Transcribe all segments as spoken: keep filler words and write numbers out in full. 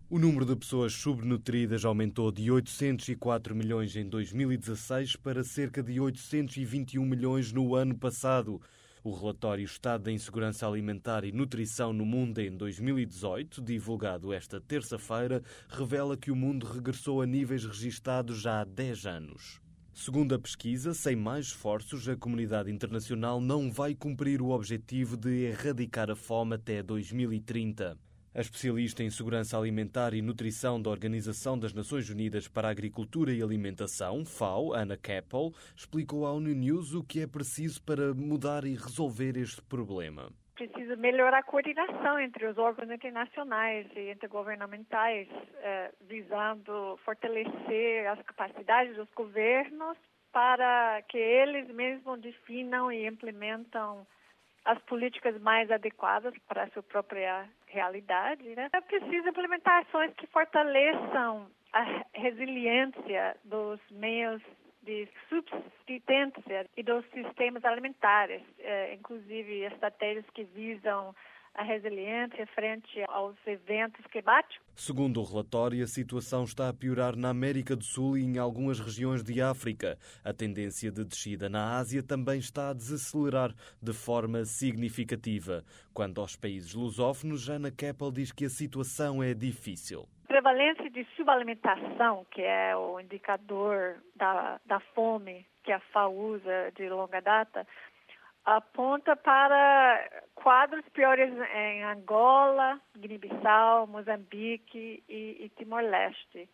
O número de pessoas subnutridas aumentou de oitocentos e quatro milhões em dois mil e dezasseis para cerca de oitocentos e vinte e um milhões no ano passado. O relatório Estado da Insegurança Alimentar e Nutrição no Mundo em dois mil e dezoito, divulgado esta terça-feira, revela que o mundo regressou a níveis registados já há dez anos. Segundo a pesquisa, sem mais esforços, a comunidade internacional não vai cumprir o objetivo de erradicar a fome até dois mil e trinta. A especialista em segurança alimentar e nutrição da Organização das Nações Unidas para a Agricultura e Alimentação, FAO, Anna Keppel, explicou à ONU News o que é preciso para mudar e resolver este problema. Precisa melhorar a coordenação entre os órgãos internacionais e intergovernamentais, eh, visando fortalecer as capacidades dos governos para que eles mesmos definam e implementam as políticas mais adequadas para a sua própria realidade, né? É preciso implementar ações que fortaleçam a resiliência dos meios de subsistência e dos sistemas alimentares, eh, inclusive estratégias que visam a resiliência frente aos eventos climáticos. Segundo o relatório, a situação está a piorar na América do Sul e em algumas regiões de África. A tendência de descida na Ásia também está a desacelerar de forma significativa. Quanto aos países lusófonos, Anna Keppel diz que a situação é difícil. A prevalência de subalimentação, que é o indicador da, da fome que a FAO usa de longa data, aponta para quadros piores em Angola, Guiné-Bissau, Moçambique e, e Timor-Leste,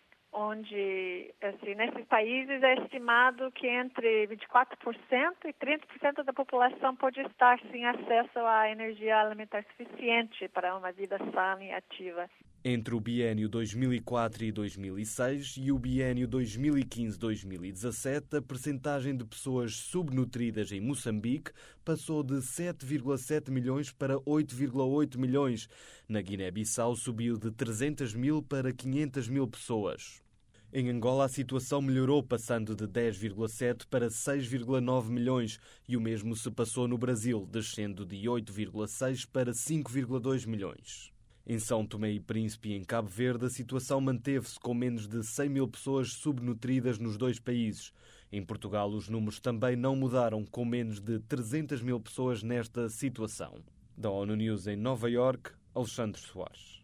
onde, assim, nesses países é estimado que entre vinte e quatro por cento e trinta por cento da população pode estar sem acesso à energia alimentar suficiente para uma vida sã e ativa. Entre o biênio dois mil e quatro e dois mil e seis e o biênio dois mil e quinze a dois mil e dezassete, a percentagem de pessoas subnutridas em Moçambique passou de sete vírgula sete milhões para oito vírgula oito milhões. Na Guiné-Bissau subiu de trezentas mil para quinhentas mil pessoas. Em Angola, a situação melhorou, passando de dez vírgula sete para seis vírgula nove milhões, e o mesmo se passou no Brasil, descendo de oito vírgula seis para cinco vírgula dois milhões. Em São Tomé e Príncipe e em Cabo Verde, a situação manteve-se com menos de cem mil pessoas subnutridas nos dois países. Em Portugal, os números também não mudaram, com menos de trezentas mil pessoas nesta situação. Da ONU News em Nova Iorque, Alexandre Soares.